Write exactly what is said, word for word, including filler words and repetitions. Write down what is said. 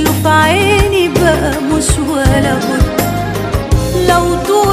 كله في عيني بقى مش ولا بد. لو